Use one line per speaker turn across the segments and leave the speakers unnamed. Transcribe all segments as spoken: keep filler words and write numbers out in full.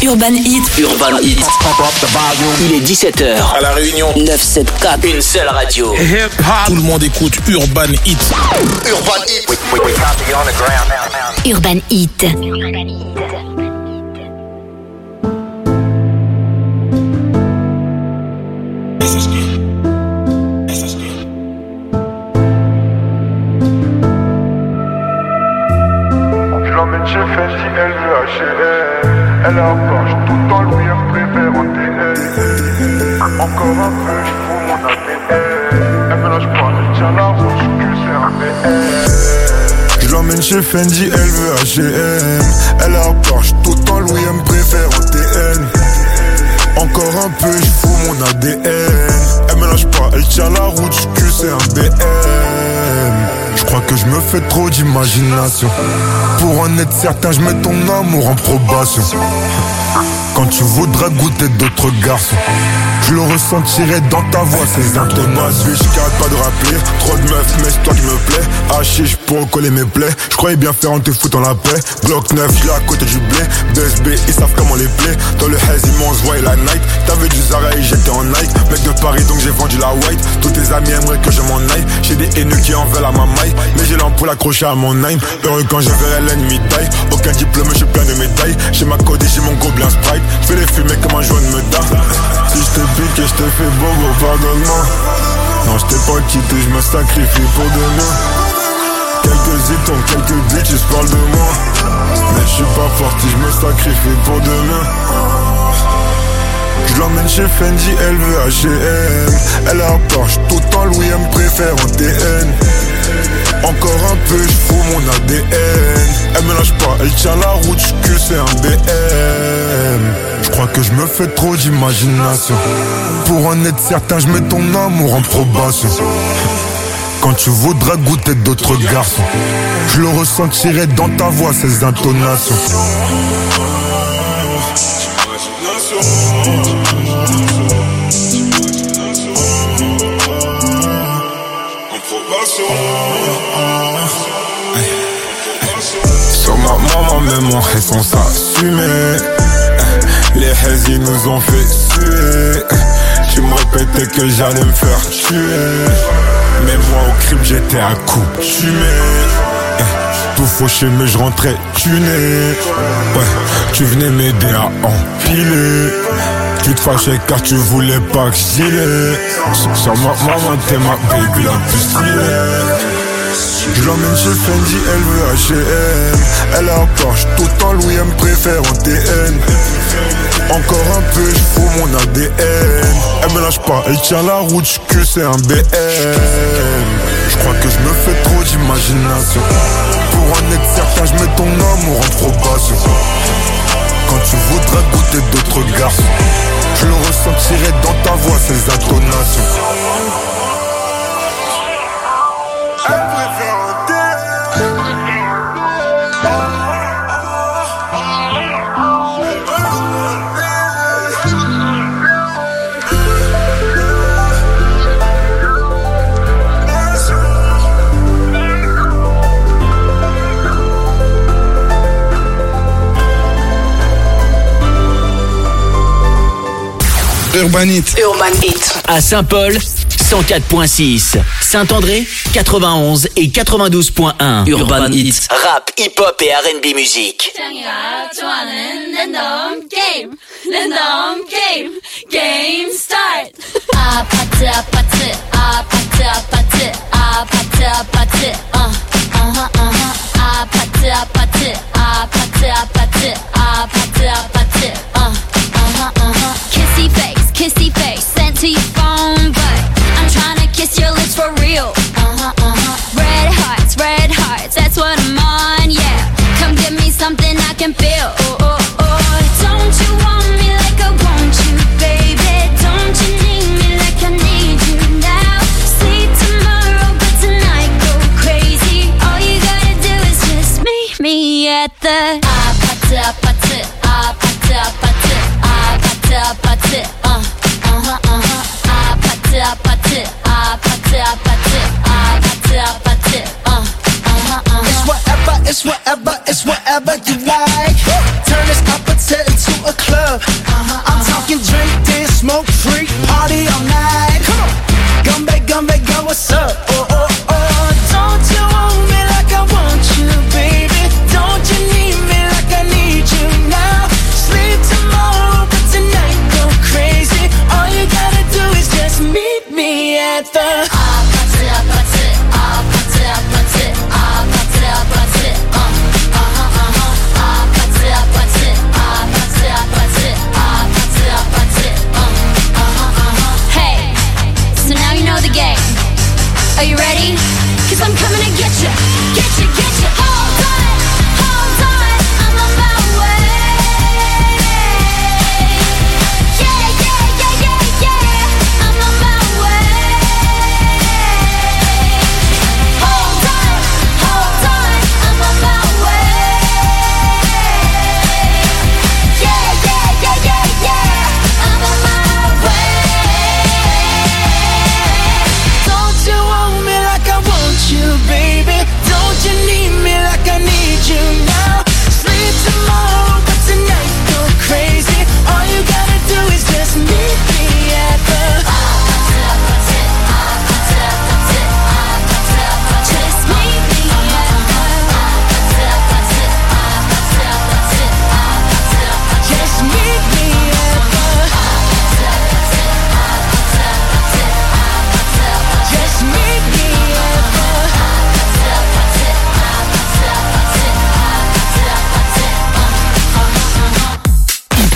Urban Hit. Urban Hit. Il est dix-sept heures.
À La Réunion.
neuf cent soixante-quatre. Une seule radio.
Tout le monde écoute Urban Hit.
Urban Hit.
Urban Hit.
Chez Fendi, elle veut H et M. Elle a un poche tout en Louis, elle préfère en T L. Encore un peu, je fous mon A D N. Elle me lâche pas, elle tient la route, je cul, c'est un B M. Je l'emmène chez Fendi, elle veut H et M. Elle a un poche tout en Louis, elle me préfère en T N. Encore un peu, je fous mon A D N. Elle me lâche pas, elle tient la route, je cul, c'est un B M. Je crois que je me fais trop d'imagination. Pour en être certain, je mets ton amour en probation. Quand tu voudras goûter d'autres garçons, je le ressentirai dans ta voix, ces intonations. Je garde pas de rappeler, trop de meufs, mais c'est toi qui me plaît. Hachiche pour coller mes plaies. Je croyais bien faire en te foutant la paix. Bloc neuf, je l'ai à côté du blé. B S B, ils savent comment les plaies. Dans le haze, ils m'ont envoyé la night. T'avais du Zara et j'étais en Nike. Mec de Paris, donc j'ai vendu la white. Tous tes amis aimeraient que je m'en aille. J'ai des haineux qui en veulent à ma maille. Mais j'ai l'ampoule accrochée à mon nine. Heureux quand je verrai l'ennemi taille. Aucun diplôme, je suis plein de médailles. J'ai ma code et j'ai mon gobelin Sprite. Je fais les fumer comme un jaune me da. Si je te pique et je te fais bobo, pardonne-moi. Non, je t'ai pas quitté, je me sacrifie pour demain. Quelques icônes, quelques bitches parlent de moi. Mais je suis pas parti, je me sacrifie pour demain. Je l'emmène chez Fendi, elle veut H et M. Elle a un Porsche, tout en Louis, elle me préfère en T N. Encore un peu, je fous mon A D N. Elle me lâche pas, elle tient la route, je cul, c'est un B M. Je crois que je me fais trop d'imagination. Pour en être certain, je mets ton amour en probation. Quand tu voudras goûter d'autres garçons, je le ressentirai dans ta voix, ces intonations. Sur ma maman, même mon reste, on s'assumait. Les hazy ils nous ont fait suer. Tu me répétais que j'allais me faire tuer. Mais moi au crime j'étais à coup tué. Tout fauché mais je rentrais tuné. Ouais, tu venais m'aider à empiler. Tu te fâchais car tu voulais pas que j'y aille. Sur ma maman t'es ma baby la plus stylée. Je l'emmène chez Fendi, elle veut H et M. Elle a un Porsche, tout en Louis, elle me préfère en T N. Encore un peu, je fous mon A D N. Elle me lâche pas, elle tient la route, je cul, c'est un B M. Je crois que je me fais trop d'imagination. Pour en être certain, je mets ton amour en probation. Quand tu voudras goûter d'autres garçons, je le ressentirai dans ta voix, ces intonations. Elle préfère un thé.
Urban Hit.
Urban Hit. À Saint-Paul, cent quatre virgule six. Saint-André, quatre-vingt-onze et quatre-vingt-douze virgule un. Urban Hit. Rap, hip-hop et R and B musique.
Game start. Ah, party, ah, party, ah, party, ah, party, ah, party, ah, party, uh, uh-huh, uh-huh. Ah, party, ah, party, ah, party, ah, party, ah, party, ah, party, uh, uh-huh, uh-huh. Kissy face, kissy face, sent to your phone, but I'm tryna kiss your lips for real. Uh-huh, uh-huh. Red hearts, red hearts, that's what I'm on, yeah. Come give me something I can feel. Oh, oh, oh. Don't you want me like I want you, baby? Don't you need me like I need you now? See tomorrow, but tonight go crazy. All you gotta do is just meet me at the ah party, ah party, ah party, ah party, ah party, ah party, uh, uh-huh, uh-huh. Ah party, ah party, ah party, ah party, ah party, ah party, uh, uh-huh, uh-huh.
It's whatever, it's whatever, it's whatever you like. Turn this opposite into a club.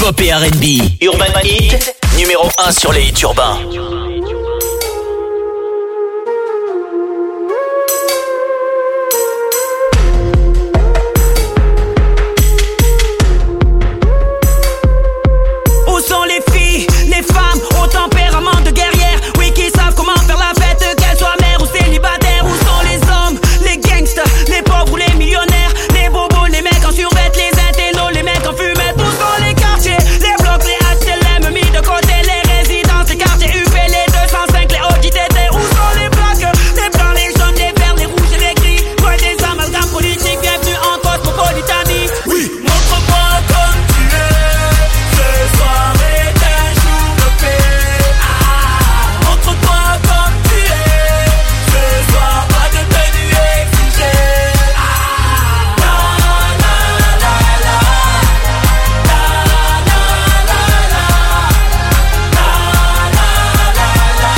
hip-hop et R and B. Urban Hit, numéro un sur les hits urbains.
Où sont les filles, les femmes au tempérament de guerrière? Oui, qui savent comment faire la fête, qu'elles soient mères ou célibataires. Où sont les hommes, les gangsters, les pauvres ou les millionnaires? Les bobos, les mecs en survêt, les intellos, les mecs en fumette. Où sont les quartiers, les blocs, les H L M mis de côté, les résidences, les quartiers U P, les deux cent cinq, les O J T T. Où sont les plaques, les blancs, les jaunes, les verts, les rouges et les gris? Loin des amalgames politiques, bienvenue en cosmopolitanie. Oui, montre-moi comme tu es, ce soir est un jour de paix. Ah, montre-toi comme tu es, ce soir pas de tenue exigée. Ah, la la la la, la la la la, la la la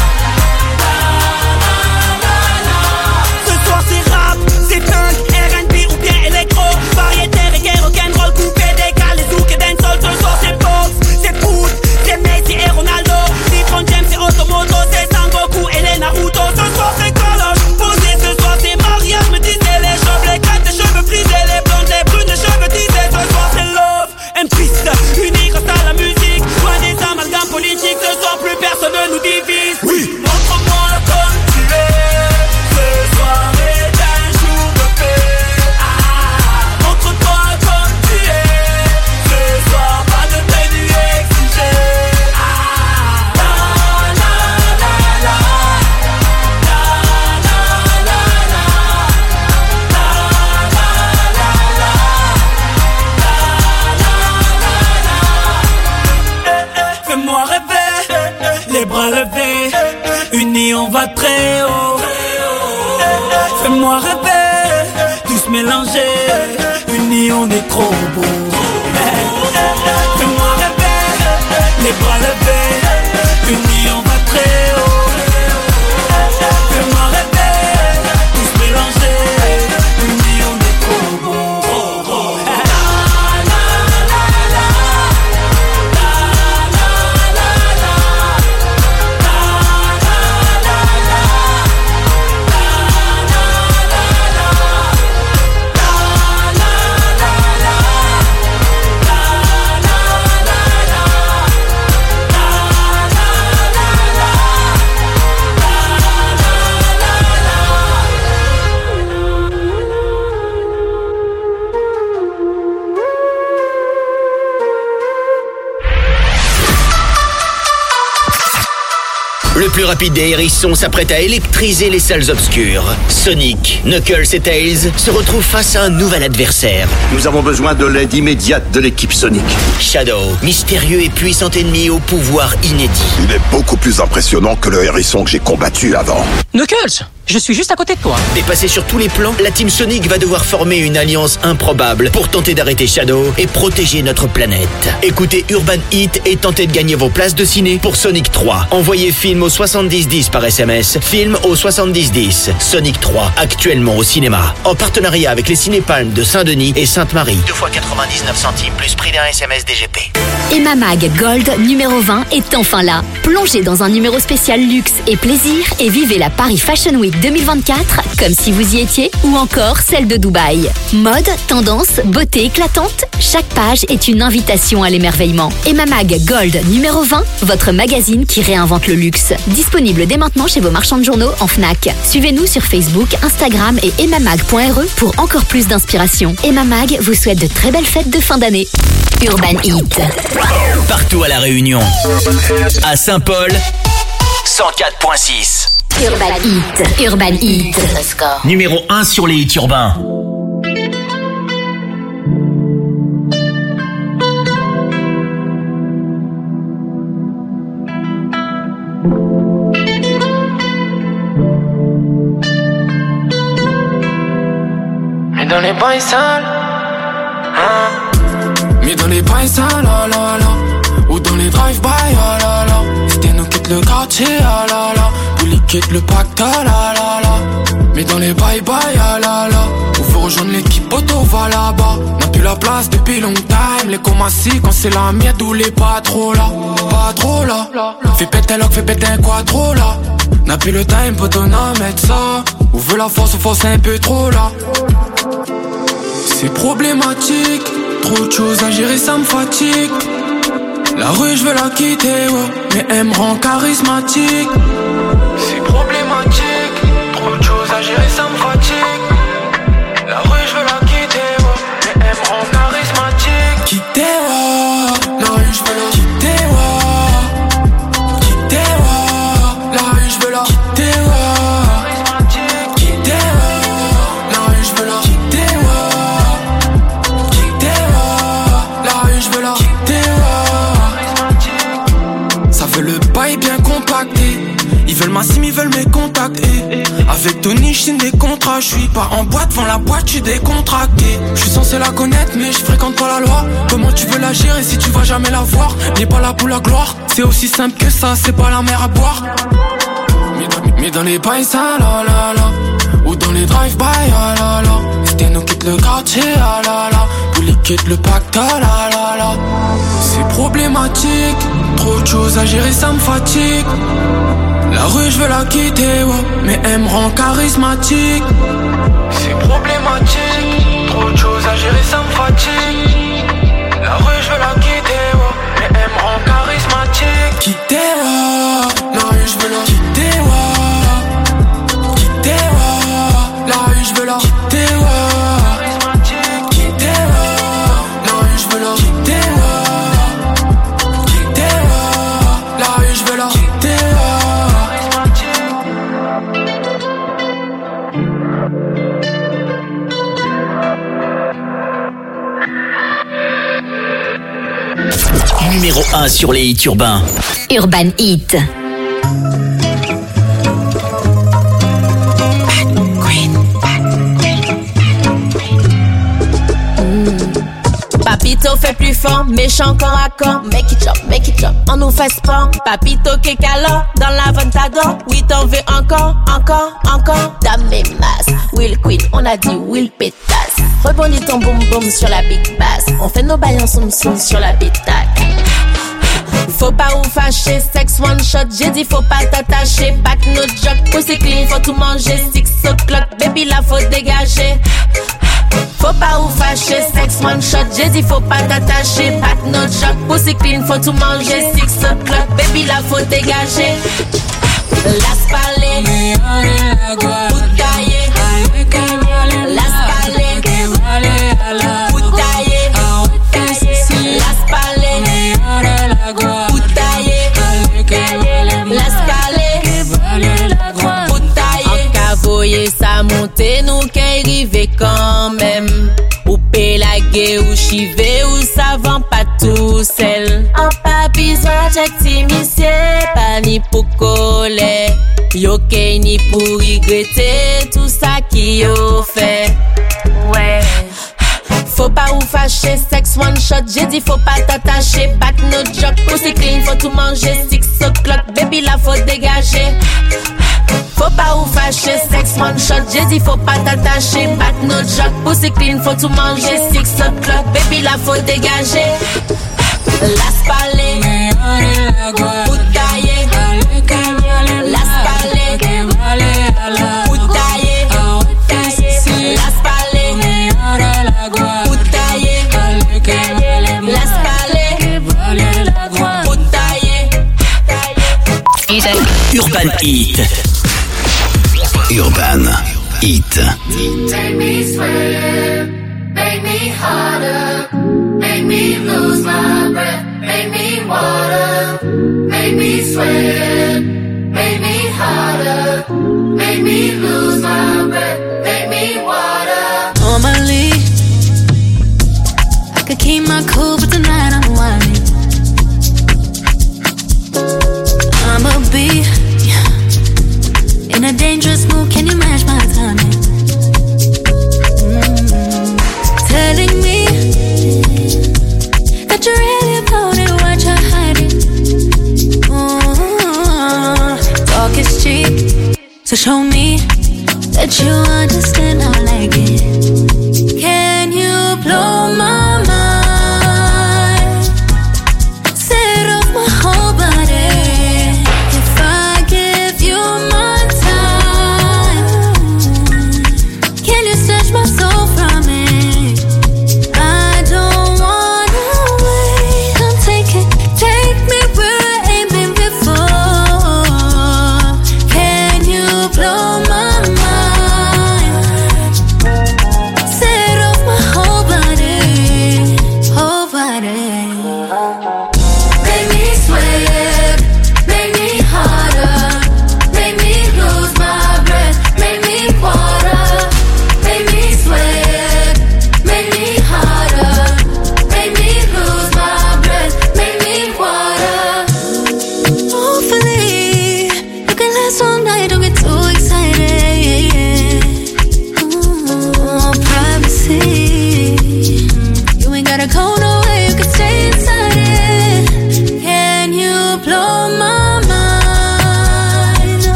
la. Ce soir c'est rap, c'est punk, R and B ou bien électro, variété, reggae, rock'n'roll, coupé, décalé, zouk et dancehall. Ce soir c'est box, c'est foot, c'est Messi et Ronaldo, LeBron James et Automoto, c'est Sangoku et les Naruto. Ce soir c'est Coloche, posé, ce soir c'est mariage, me disaient les chauves, les crêtes, les cheveux frisés, les blondes, les brunes, les cheveux tisés. Ce soir c'est love and peace, unis grâce à la musique, loin des amalgames politiques. Ce soir plus personne ne nous divise. Oui, montre-moi comme tu es, ce soir est un jour de paix. Ah, montre-toi comme tu es, ce soir pas de tenue exigée. Ah, la la la la, la la la la, la la la la, la la la la. Fais-moi rêver, les bras levés, unis on va très haut. Fais-moi rêver, tous mélangés, unis on est trop beau. Fais-moi rêver, les bras levés, unis on va très haut. Fais-moi rêver, tous mélangés, unis on est trop beau. La la la la, la la la la, la la la la, la la la la, la la la la, la la la la,
Le plus rapide des hérissons s'apprête à électriser les salles obscures. Sonic, Knuckles et Tails se retrouvent face à un nouvel adversaire.
Nous avons besoin de l'aide immédiate de l'équipe Sonic.
Shadow, mystérieux et puissant ennemi au pouvoir inédit.
Il est beaucoup plus impressionnant que le hérisson que j'ai combattu avant.
Knuckles, je suis juste à côté de toi.
Dépassé sur tous les plans, la team Sonic va devoir former une alliance improbable pour tenter d'arrêter Shadow et protéger notre planète. Écoutez Urban Hit et tentez de gagner vos places de ciné pour Sonic trois. Envoyez film au soixante-dix dix par S M S, film au soixante-dix dix. Sonic trois, actuellement au cinéma. En partenariat avec les Cinépalmes de Saint-Denis et Sainte-Marie. deux fois quatre-vingt-dix-neuf centimes plus prix d'un S M S D G P.
Emma Mag Gold numéro vingt est enfin là. Plongez dans un numéro spécial luxe et plaisir et vivez la Paris Fashion Week deux mille vingt-quatre comme si vous y étiez ou encore celle de Dubaï. Mode, tendance, beauté éclatante, chaque page est une invitation à l'émerveillement. Emma Mag Gold numéro vingt, votre magazine qui réinvente le luxe. Disponible dès maintenant chez vos marchands de journaux en Fnac. Suivez-nous sur Facebook, Instagram et emmamag point r e pour encore plus d'inspiration. Emma Mag vous souhaite de très belles fêtes de fin d'année. Urban Hit.
Partout à La Réunion. À Saint-Paul, cent quatre point six.
Urban Hit. Urban Hit. Let's go.
Numéro un sur les hits urbains.
Mais dans les bains sales, hein. Mais dans les bains sales, oh là là. Ou dans les drive-by, oh là là. C'était nous quitte le quartier, oh là là. Vous quitte le pacte, oh là là là. Mais dans les bye-bye, oh là là. Ou vous rejoindre l'équipe auto, va là-bas. N'a plus la place depuis long time. Les comassis quand c'est la miette ou les pas trop là. Pas trop là. Fais péter l'oc, fais péter un quattro là. N'a plus le time, poto, n'a mettre ça. Ou veut la force, ou force un peu trop là. C'est problématique. Trop de choses à gérer, ça me fatigue. La rue, je veux la quitter, ouais, mais elle me rend charismatique. C'est problématique. Trop de choses à gérer, ça me fatigue. La rue, je veux la quitter, ouais, mais elle me rend charismatique. Quitter, ouais. La rue, je veux la quitter, ouais. Quitter, ouais. La rue, je veux la quitter, ouais. Quitter, ouais. La rue, je veux la quitter, ouais. Quitter, ouais. La rue, je veux la quitter, ouais. Ça veut le bail bien compacté. Ils veulent ma sim, ils veulent mes contacts. Et avec Tony, j'signe des contrats. J'suis pas en boîte, devant la boîte, j'suis décontracté. J'suis censé la connaître, mais j'fréquente pas la loi. Comment tu veux la gérer si tu vas jamais la voir? N'est pas là pour la gloire. C'est aussi simple que ça, c'est pas la mer à boire. Mais dans, mais dans les bails, ça, la la la. Ou dans les drive-by, ah la la. C'était nous quitte le quartier, ah la la. Pour les quitte le pacte, ah la la la. C'est problématique. Trop de choses à gérer, ça me fatigue. La rue, je veux la quitter, ouais, mais elle me rend charismatique. C'est problématique. Trop de choses à gérer, ça me fatigue. La rue, je veux la quitter, ouais, mais elle me rend charismatique. Quitter, ouais. La rue, je veux la quitter, ouais. Quitter, ouais. La rue, je veux la quitter, ouais. Quitter, ouais. La rue, je veux la quitter, ouais. Quitter, ouais. La rue, je veux la quitter, ouais.
Numéro un sur les hits urbains.
Urban Hit.
Papito fait plus fort, méchant corps à corps. Make it jump, make it jump, on nous fait sport. Papito Kekalo, dans la ventador. Oui, t'en veux encore, encore, encore. Dame et masse, Will Queen, on a dit Will Pétasse. Rebondis ton boum boum sur la big bass. On fait nos bails en soum soum sur la bitac. Faut pas ou fâcher, sex one shot. J'ai dit faut pas t'attacher. Back no joke, pussy clean, faut tout manger. Six o'clock, baby là faut dégager. Faut pas ou fâcher, sex one shot. J'ai dit faut pas t'attacher. Back no joke, pussy clean, faut tout manger. Six o'clock, baby là faut dégager. Las palais, putaille. Las palais, putaille. Las palais, putaille. Las palais, putaille. En cavoyer sa montée, nous qu'est arrivé quand même. Ou pélagué, ou chivé, ou savant pas tout seul. En pas besoin d'actimicier, pas ni pour coller. Yo qu'est ni pour regretter tout ça qui yo fait. Ouais. Faut pas ou fâcher, sex one shot. J'ai dit faut pas t'attacher. Back no joke, pussy clean, faut tout manger. Six o'clock, baby là faut dégager. Faut pas ou fâcher, sex one shot. J'ai dit faut pas t'attacher. Back no joke, pussy clean, faut tout manger. Six o'clock, baby là faut dégager. Las palais, putaille. Las palais, putaille. Las palais, putaille. Las palais, putaille.
Urban Hit. Urban Hit.
Make me sweat, make me harder, make me lose my breath, make me water, make me sweat, make me harder, make me lose my breath, make me water.
Normally, I could keep my cool, but tonight I'm whining. I'ma be in a dangerous mood, can you match my timing? Mm-hmm. Telling me that you're really about it, what you're hiding. Mm-hmm. Talk is cheap, so show me that you understand how I like it. Can you blow my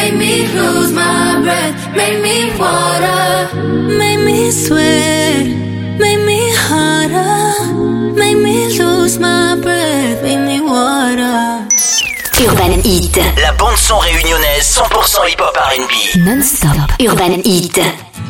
make me lose my breath, make me water, make me sweat, make me harder, make me lose my breath, make me water.
Urban Heat.
La bande son réunionnaise cent pour cent hip-hop R and B.
Non-stop. Urban Heat.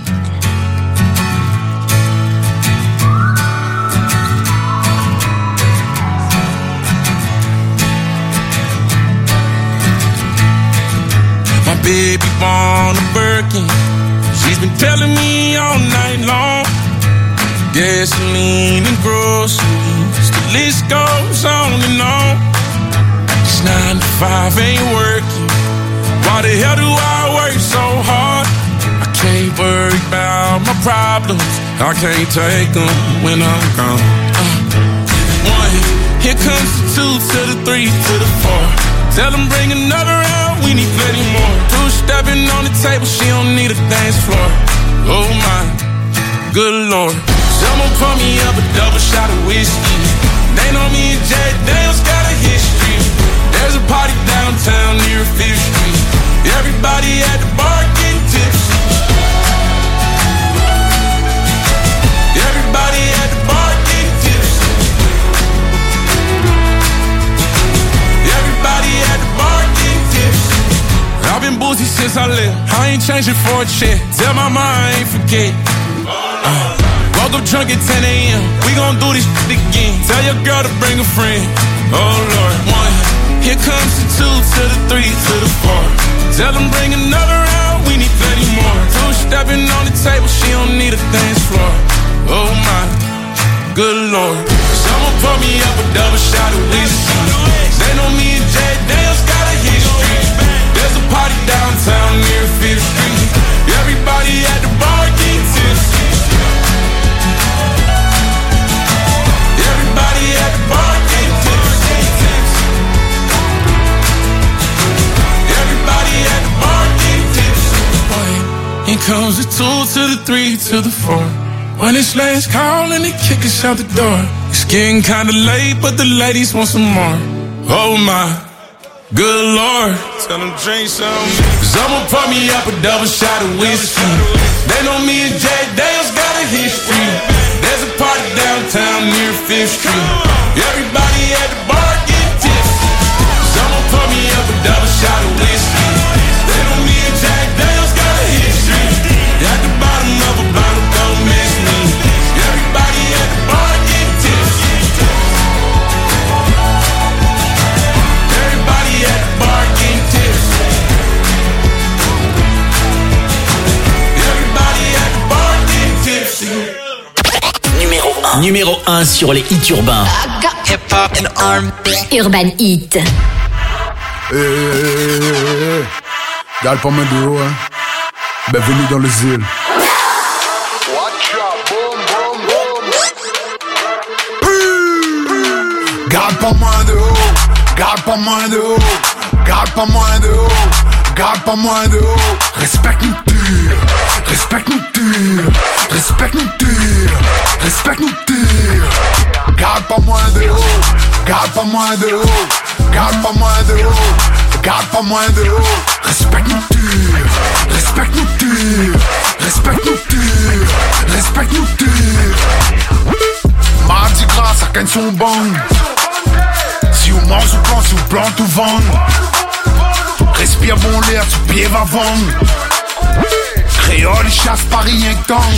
My baby born a Birkin. She's been telling me all night long. Gasoline and groceries, the list goes on and on. This nine to five ain't working. Why the hell do I work so hard? I can't worry about my problems. I can't take them when I'm gone. Uh, one, here comes the two to the three to the four. Tell them bring another round, we need plenty more. Two stepping on the table, she don't need a dance floor. Oh my, good lord. Someone pour me up a double shot of whiskey. They know me and Jack Daniels got a history. There's a party downtown near Fifth Street. Everybody at the bar getting tipsy. Everybody at the bar getting tipsy. Everybody at the bar getting tipsy. I've been boozy since I left. I ain't changing for a check. Tell my mom I ain't forget. Uh, woke up drunk at ten a.m. We gon' do this shit again. Tell your girl to bring a friend. Oh Lord, one. Here comes the two to the three to the four. Tell them bring another round, we need plenty more. Two stepping on the table, she don't need a dance floor. Oh my, good lord. Someone pour me up a double shot of whiskey. They know me and Jack Daniels got a history. There's a party downtown near Fifth Street. Everybody at the bar getting tipsy. Everybody at the bar getting tipsy. Here comes the two to the three to the four. When it's last call and they kick us out the door. It's getting kinda late, but the ladies want some more. Oh my, good lord. Tell them drink some. Someone pour me up a double shot of whiskey. They know me and Jack Daniels got a history. There's a party downtown near Fifth Street. Everybody at the bar getting tipsy. Someone pour me up a double shot of whiskey. They know me and Jack Daniels got a history. At the bottom of a bottle, don't miss me. Everybody at the bar getting tipsy. Everybody at the bar getting tipsy. Everybody at the bar getting tipsy.
Numéro un. Numéro un sur les hits urbains.
Hip-hop and R and B. Urban Heat.
Eh, eh, eh, eh, eh. Garde pas main de haut, hein. Bienvenue dans les îles. Garde pas main de haut, garde pas main de haut, garde pas main de haut, garde pas main de haut. Respecte nous tire, respecte nous tire, respecte nous tire, respecte nous tire. Garde pas main de haut, garde pas main de haut, garde pas main de haut, garde pas main de haut. Respecte nous tire, respecte nous tire, respecte nous tire, respecte nous tire. Mardi gras, ça gagne son bang. Si on mange ou quand, si on plante ou vend. Respire bon l'air, tu pied va vendre. Créole, il chasse pas rien que tant.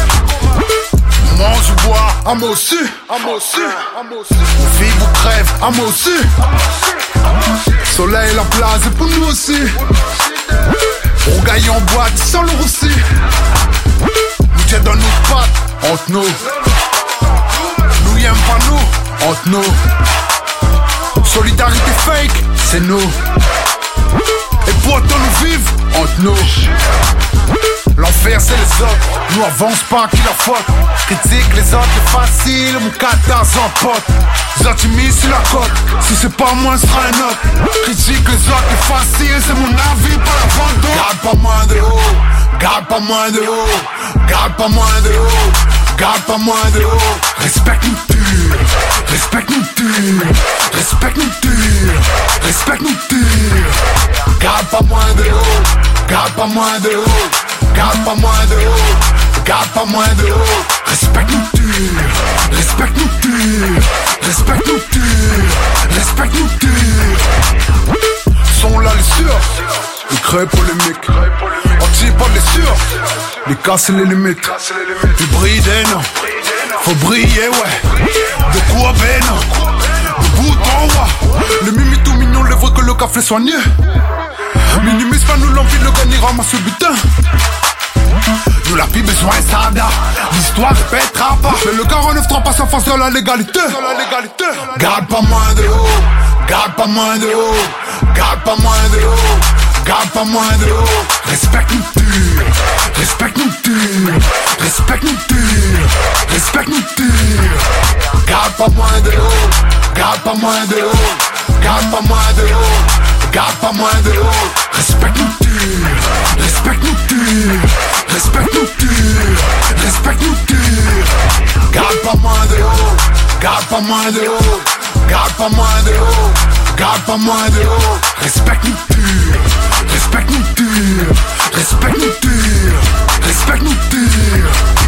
Mange ou bois, à moi aussi. Vive ou crève, à moi aussi. Soleil, la place, et pour nous aussi. On gagne en boîte, sans le aussi. Nous tiens dans nos pattes, entre nous. Nous y aime pas nous, entre nous. Solidarité fake, c'est nous. Et pourtant nous vivons entre nous. L'enfer c'est les autres, nous avance pas qui la faute. Critique les autres, c'est facile, mon quatorze en pote. Les autres mis sur la côte, si c'est pas moi ce sera un autre. Critique les autres, c'est facile, c'est mon avis, pas la vente d'eau. Garde pas moins de haut, garde pas moins de haut, garde pas moins de haut, garde pas moins de haut. Respecte nous tire, respecte nous tire, respecte nous tire, respecte nous tire. garde pas moins de haut, garde pas moins de haut, garde pas moins de haut, garde pas moins de haut. Respecte-nous dur, respecte-nous dur, respecte-nous dur, respecte-nous dur. Sont là les sûrs, les creux polémiques, anti pas les sûrs, les casser les limites, les brider non, faut briller ouais, de quoi ben non, de bout en ouais, le mimi tout mignon, le vrai que le café soigné, minimise pas nous l'envie de le gagner, ramasse le butin. Nous la vie besoin sada, l'histoire répétera pas. Mais le quarante-neuf trois passe en face de la légalité. Garde pas moins de haut, garde pas moins de haut, garde pas moins de haut, garde pas moins de haut. Respecte-nous dur, respecte-nous dur, respecte-nous dur, respecte-nous dur. Garde pas moins de haut, garde pas moins de haut, garde pas moins de haut, garde pas moins de haut. Respecte-nous dur, respecte-nous dur, respecte-nous dur, respecte-nous dur. Garde pas moins de haut, garde pas moins de haut, garde pas moins de haut, garde pas moins de haut. Respecte-nous dur, respecte-nous dur, respecte-nous dur, respecte-nous dur.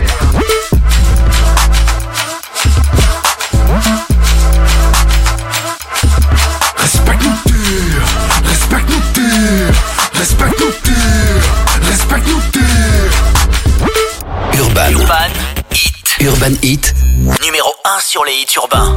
Respecte-nous dur, respecte-nous dur, respecte-nous dur, respecte-nous dur.
Urban. Urban Hit. Urban Hit. Numéro un sur les hits urbains.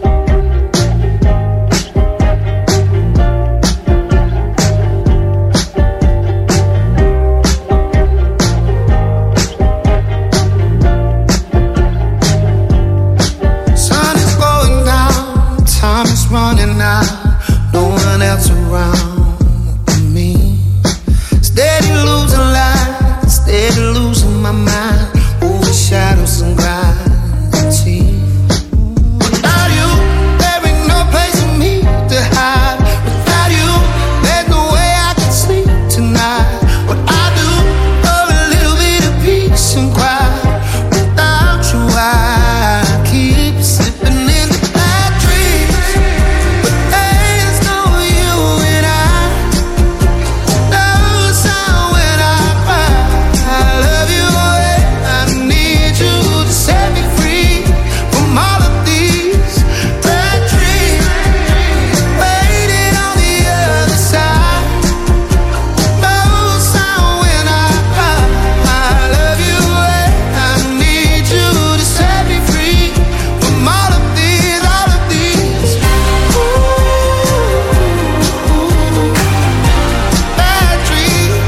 Sun is going down, time is running out, no one else around me. Steady losing light, steady losing my mind. Over shadows and gravity. Without you, there ain't no place for me to hide. Without you, there's no way I can sleep tonight. What I do for a little bit of peace and quiet. Without you, I keep slipping in the bad dreams. But there's no you and I. No sound when I cry. I love you. I need you to set me free from all of these bad dreams. Waiting on the other side. No sound when I cry. I love you. I need you to set me free from all of these, all of these. Ooh, bad dreams.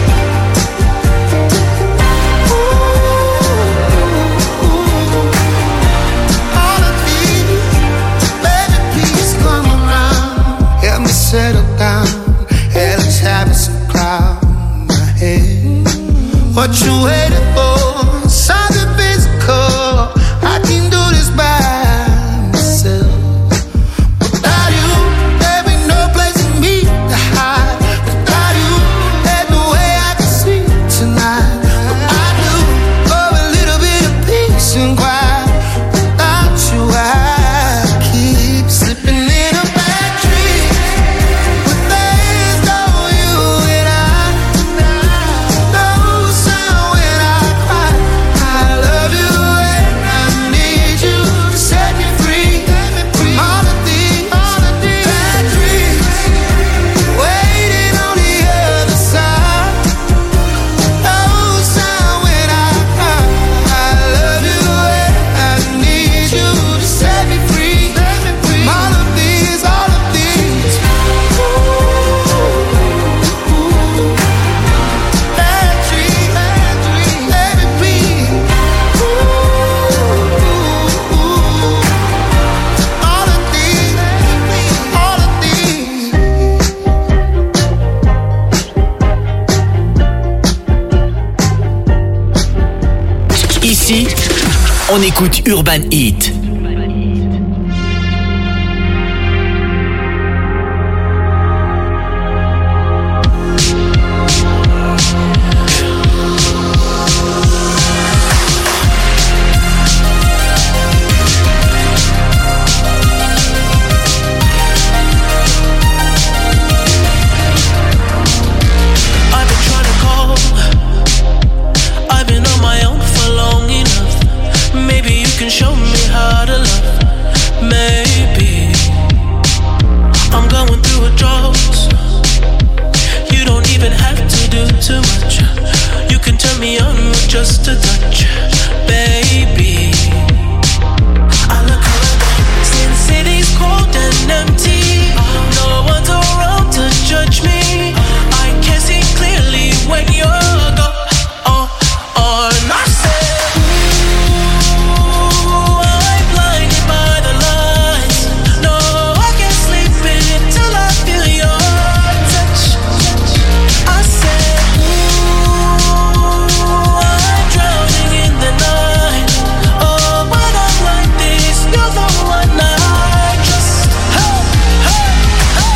All of these, baby, please come around. Help me settle down. Hell is having some cloud in my head. What you waiting for? Something physical. I can do this by myself. Without you, there ain't no place for me to hide. Without you, there's no way I can sleep tonight. But I do for a little bit of peace and quiet. Without you, I keep slipping in a bad dream. But there's no you and I. No sound when I cry. I love you and I need you to set me free from all of these, all of these bad dreams. Waiting on the other side. No sound when I cry. I love you and I need you to set me free from all of these, all of these. Ooh, bad dreams, bad dreams, baby, please. Ooh, all of these, all of these.
Ici, on écoute Urban Hit.
me on with just a touch, baby. I look around, since city's cold and empty, no one's around to judge me. I can see clearly when you're gone. Oh, oh, and I said, ooh, I'm blinded by the lights. No, I can't sleep until I feel your touch. I said, ooh, I'm drowning in the night. Oh, when I'm like this, you're the one I trust. Hey, hey, hey.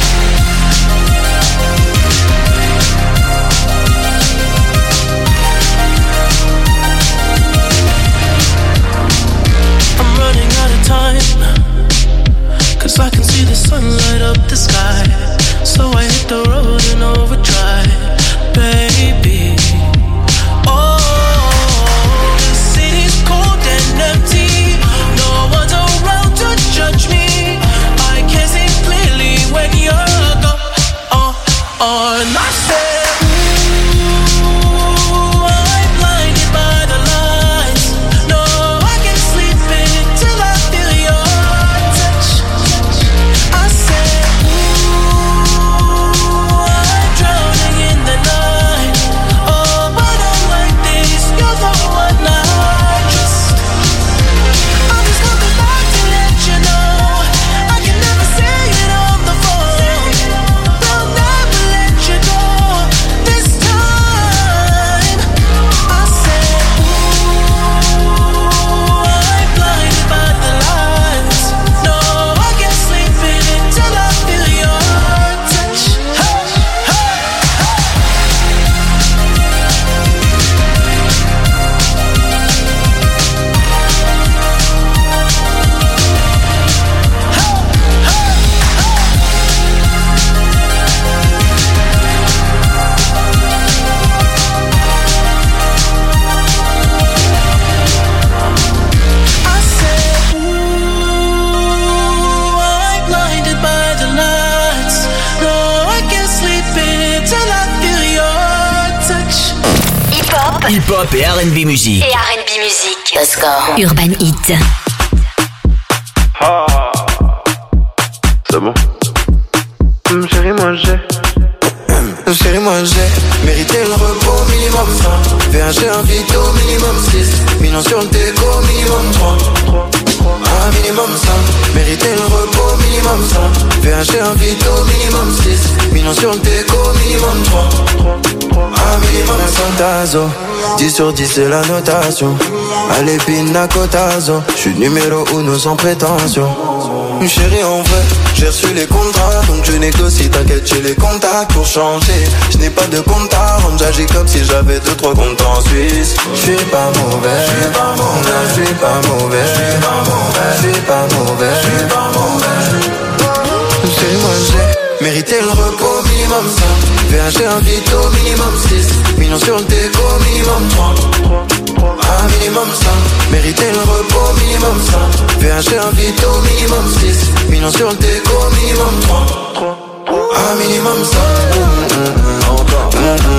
I'm running out of time, 'cause I can see the sun light up the sky. So I hit the road in overdrive, baby. Oh, the city's cold and empty. No one's around to judge me. I can see clearly when you're gone. Oh, oh, and I said, ooh, I'm blinded by the lights. No, I can't sleep until I feel your touch. I said, ooh, I'm drowning in the night. Oh, when I'm like this, you're the one I trust. I'm just coming back to let you know I can never say it on the phone. They'll never let you go this time. I said, ooh, I'm blinded by the lights. No, I can't sleep until I feel your touch. Hey, hey, I said, ooh, I'm blinded by the lights. No, I can't sleep until I feel your touch.
Hip-hop
Hip-hop et R and B musique.
et R and B musique. Let's go. Urban Hit.
Ah, c'est bon. Hum, chérie, moi j'ai.
Chérie, moi j'ai mérité le repos minimum cinq. V H G un vito minimum six. Millions sur le déco minimum trois. Un minimum cinq. Mérité le repos minimum cinq. V H G un vito minimum six. Millions sur le déco minimum trois. Un minimum cinq. Tazo, dix sur dix c'est la notation. Allez pina cotazo. J'suis numéro uno sans prétention. Chérie, en vrai, j'ai reçu les contrats, donc je négocie, t'inquiète, j'ai les contacts pour changer. Je n'ai pas de compte à rendre, j'agis comme si j'avais deux trois comptes en Suisse. Je suis pas mauvais, je suis pas mauvais, je suis pas mauvais, je suis pas mauvais, je suis pas mauvais, je suis pas mauvais. Chérie, moi j'ai mérité le repos minimum cinq. V H G un vito minimum six. Millions sur le déco minimum trois. Un minimum cinq. Mérité le repos minimum cinq. V H G un vito minimum six. Millions sur le déco minimum trois. Un minimum cinq. Encore.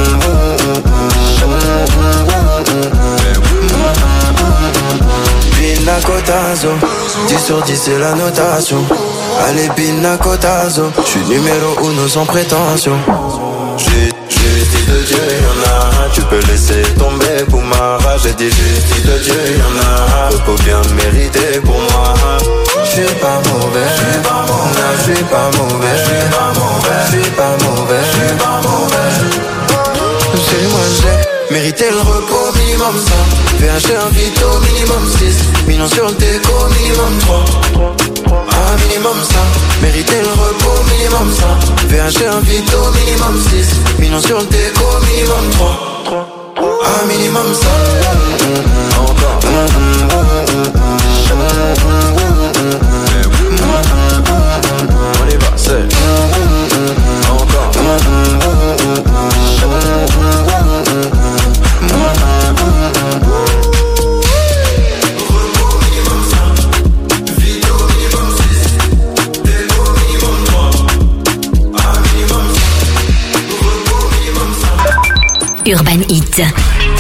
Pina cotazo, dix sur dix c'est la notation. Allez pina cotazo, j'suis numéro uno sans prétention. J'ai justice de Dieu, y'en a. Tu peux laisser tomber pour ma rage. J'ai dit justice de Dieu, y'en a. Repos bien mérité pour moi. J'suis pas mauvais, j'suis pas mauvais, j'suis pas mauvais, j'suis pas mauvais, j'suis pas mauvais, j'suis pas mauvais. Chérie, moi j'ai mérité le repos minimum cinq. V H G un vito minimum six. Millions sur le déco minimum trois. Un minimum cinq. Mérité le repos minimum cinq. V H G un vito minimum six. Millions sur le déco minimum trois. Un minimum cinq. Encore. On y va, c'est encore.
Urban Hit.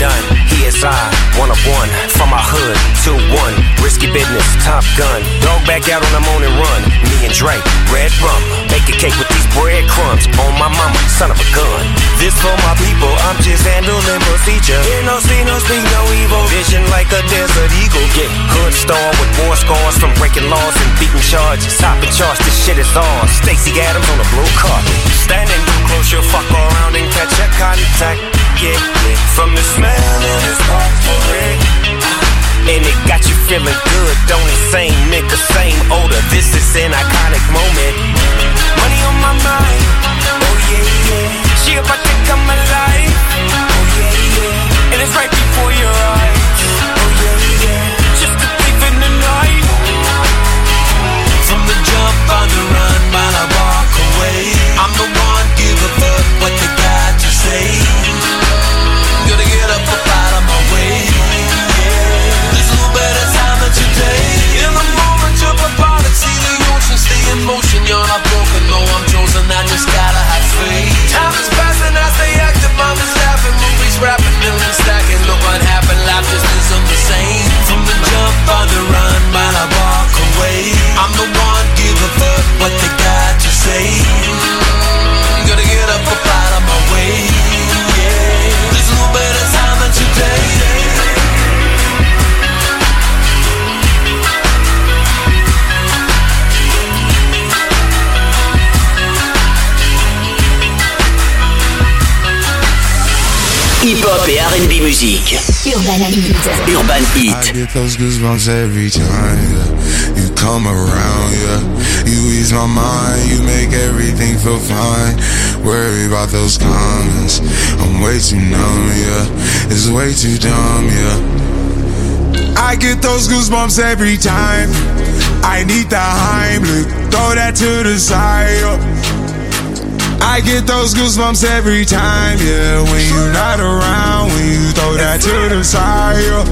done. He is I, one of one, from my hood, two one. Risky business, Top Gun. Dog back out on the morning run. Me and Drake, red rum. Bake a cake with these breadcrumbs. On my mama, son of a gun. This for my people, I'm just handling procedure. Hear no, see no, speak no evil. Vision like a desert eagle. Get hood star with war scars from breaking laws and beating charges. Top in charge, this shit is ours. Stacey Adams on the blue carpet. Standing too close, you'll fuck around and catch a contact. Yeah, yeah. From the smell of this offering, and it got you feeling good, don't it? Same nigga, same odor. This is an iconic moment. Money on my mind. Oh yeah, yeah. She about to come alive. Oh yeah, yeah. And it's right before your eyes. Oh yeah, yeah. Just a thief in the night.
From the jump on the run, while I walk away, I'm the one, give a fuck what they got to say. Gotta get up, up out of my way. There's a little better time than today. In the moment, jump apart and see the ocean, stay in motion. You're not broken, no, I'm chosen. I just gotta have faith. Time is passing, I stay active. I'm just laughing, movies, rapping, millions stacking. Look what happened, life just isn't the same. From the jump on the run, while I walk away, I'm the one, give a fuck what they got to say. Gotta get up, up out of my way. There's no better time than today.
Hip-hop et R and B musique.
Urban Heat.
Urban Heat.
I get those goosebumps every time, yeah. You come around, yeah. You ease my mind, you make everything feel fine. Worry about those comments, I'm way too numb, yeah. It's way too dumb, yeah. I get those goosebumps every time. I need the Heimlich, throw that to the side, yeah. I get those goosebumps every time, yeah. When you're not around, when you throw that to the side, yeah.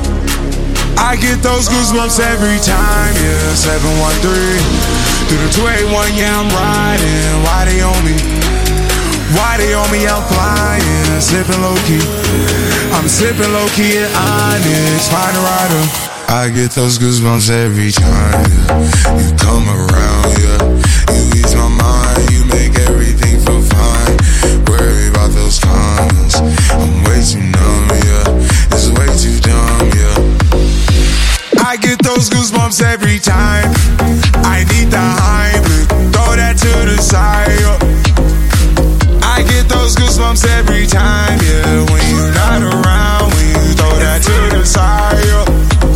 I get those goosebumps every time, yeah. seven one three through the two eight one, yeah, I'm riding. Why they on me? Why they on me? I'm flying, sipping low key. I'm sipping low key at Onyx, find a rider. I get those goosebumps every time, yeah. You come around, yeah. You ease my mind, you make everything feel fine. Worry about those comments, I'm way too numb, yeah. It's way too dumb, yeah. I get those goosebumps every time. I need the Heimlich, throw that to the side, yeah. I get those goosebumps every time, yeah. When you're not around, when you throw that to the side, yeah.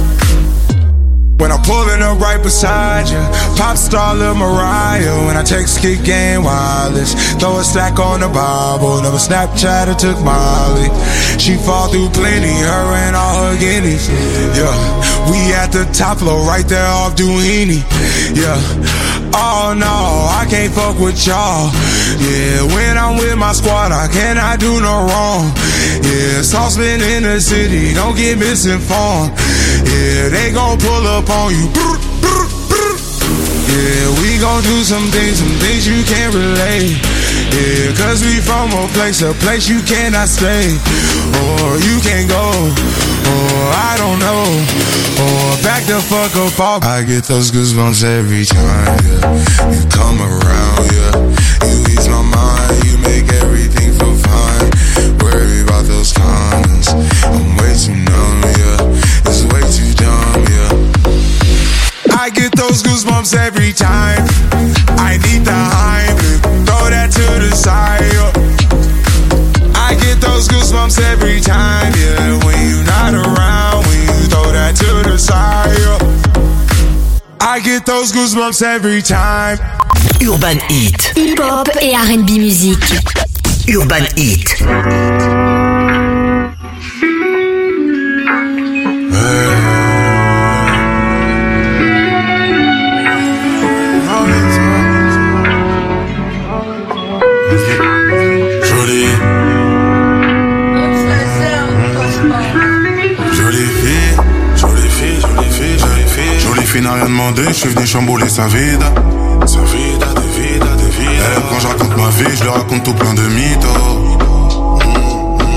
When I'm pulling up right beside you, pop star Lil Mariah. When I text kick game wireless, throw a stack on the Bible. Never Snapchat or took Molly. She fall through plenty, her and all her guineas. Yeah, we at the top floor, right there off Duini. Yeah, oh no, I can't fuck with y'all. Yeah, when I'm with my squad, I cannot do no wrong. Yeah, saucepan in the city, don't get misinformed. Yeah, they gon' pull up on you. Yeah, we gon' do some things, some things you can't relate. Yeah, cause we from a place, a place you cannot stay. Or you can't go, or I don't know. Or back the fuck up off. I get those goosebumps every time, yeah. You come around, yeah. You ease my mind, you make everything feel fine. Worry about those comments, I'm way too numb, yeah. It's way too dumb, yeah. I get those goosebumps every time. I need the Heimlich, throw that to the side, yeah. I get those goosebumps every time, yeah. When you're not around, when you throw that to the side, yeah. I get those goosebumps every time.
Urban Heat.
Hip-hop et R and B musique.
Urban Heat.
N'a rien demandé, je suis venu chambouler sa vida. Sa vida, de vida, de vida. Et quand je raconte ma vie, je leur raconte tout plein de mythos. Mmh, mmh.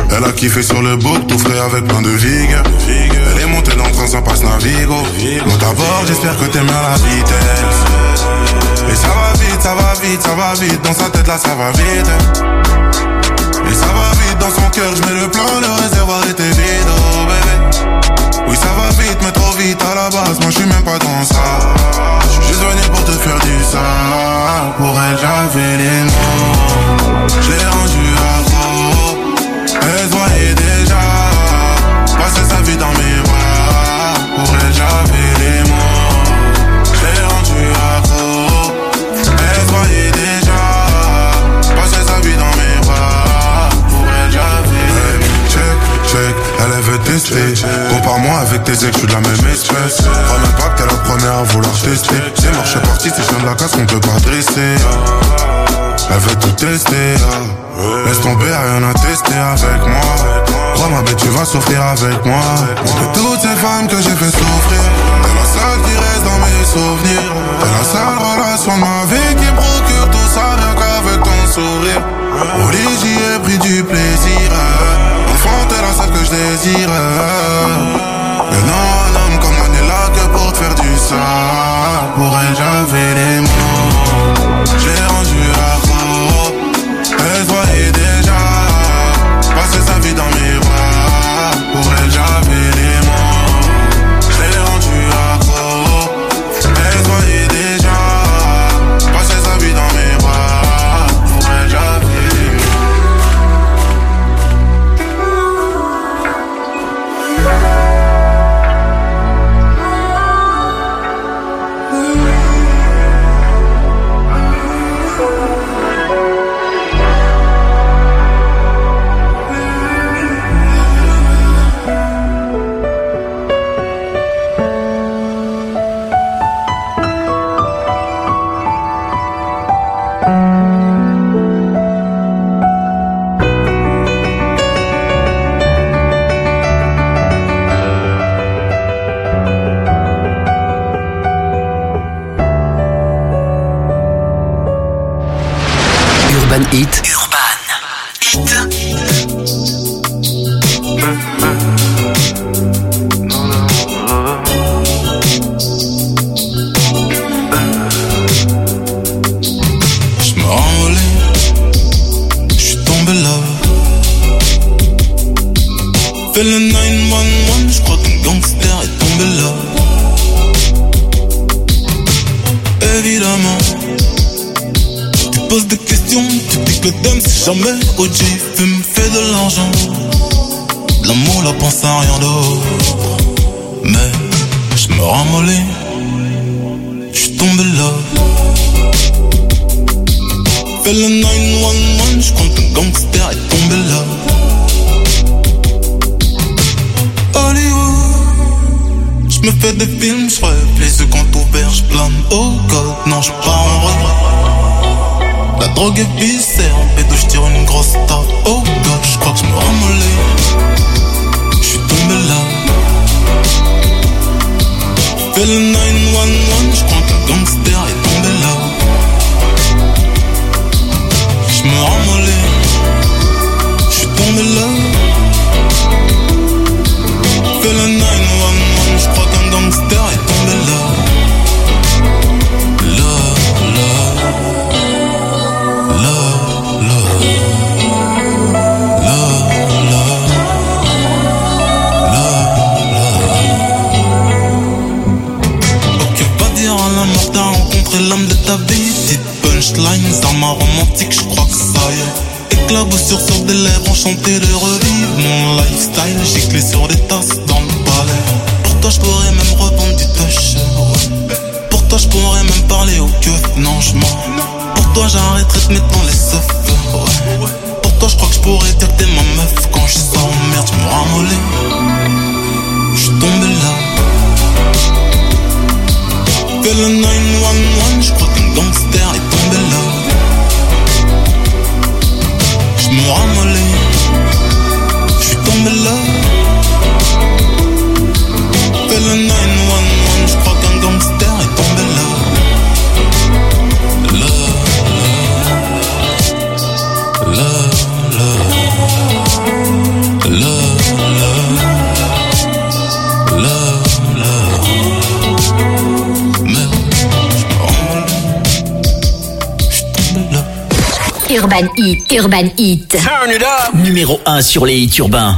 Elle a kiffé sur le bout, tout frais avec plein de vigues. Elle est montée dans le train, ça passe Navigo. Bon d'abord, j'espère que t'aimes bien la vitesse. Et ça va vite, ça va vite, ça va vite. Dans sa tête là, ça va vite. Et ça va vite, dans son cœur, je mets le plan, le réservoir était vide, oh bébé. Oui, ça va vite, mais trop vite à la base. Moi, je suis même pas dans ça. Je suis juste venu pour te faire du sale. Pour elle, j'avais les mots. Je l'ai rendu accro. Elle se voyait déjà passer sa vie dans mes bras. Pour elle, j'avais les mots. Je l'ai rendu accro. Elle se voyait déjà passer sa vie dans mes bras. Pour elle, j'avais les mots. Check, check, elle veut tester. Compare-moi avec tes ex, je suis de la même espèce. Crois même pas que t'es la première à vouloir tester. C'est mort, je suis parti, c'est chien de la casse qu'on peut pas dresser. Elle veut tout tester. Laisse tomber, rien à tester avec moi. Crois ma bête, tu vas souffrir avec moi. De toutes ces femmes que j'ai fait souffrir, t'es la seule qui reste dans mes souvenirs. T'es la seule relation de ma vie qui procure tout ça rien qu'avec ton sourire. Au lit, j'y ai pris du plaisir. Enfant, t'es la seule que je désire. Mais non, un homme comme moi n'est là que pour te faire du sale. Pour elle, j'avais les mots. J'ai rendu accro. Elle se voyait déjà passer sa vie dans mes bras. Pour elle, j'avais les mots. Je l'ai rendu accro. Elle se voyait déjà passer sa vie dans mes bras. Pour elle, j'avais les mots.
Urban Hit.
Je me renvolais, je suis tombé là. Fais le neuf un un, je crois qu'un gangster est tombé là. Évidemment, tu poses des questions, tu dis que le thème c'est jamais O G. Fume, fait de l'argent, de l'amour, la pense à rien d'autre. Mais je me ramollis, je suis tombé là. Fais le neuf un un, je crois qu'un gangster est tombé là. Hollywood, je me fais des films, je rêve, les yeux quand ouverts, je plane. Oh God, non, je pars en vrai. La drogue est viscère, en pédo, je tire une grosse tarte. Oh God, je crois que je me ramollis. Je suis tombé là. Fais le neuf un un, je crois qu'un gangster est tombé là. Je me ramollis. Je suis tombé là. Fais le neuf un un, je crois qu'un gangster est tombé là. Là, là. Love, love, love, love, love, love. Ok, pas dire à la mort, t'as rencontré l'homme de ta vie. Petite punchline, armes romantique, je crois que ça y est. Éclaboussure sur des lèvres, enchanté de revivre mon lifestyle. J'ai clé sur des tasses dans le palais. Pour toi, je pourrais même revendre du touch. Pour toi, je pourrais même parler au keuf. Non, je mens. Pour toi j'arrêterai de te mettre dans les seufs, ouais. Pour toi je crois que je pourrais dire que t'es ma meuf. Quand je sors en merde je me ramollis. Je suis tombé là. Fais le neuf un un, je crois qu'un gangster est tombé là. Je me ramollis. Je suis tombé là. Fais le neuf un un, je crois qu'un gangster est tombé là. Love, love, love.
Urban Hit, Urban Hit.
Turn it up. Numéro un sur les hits urbains.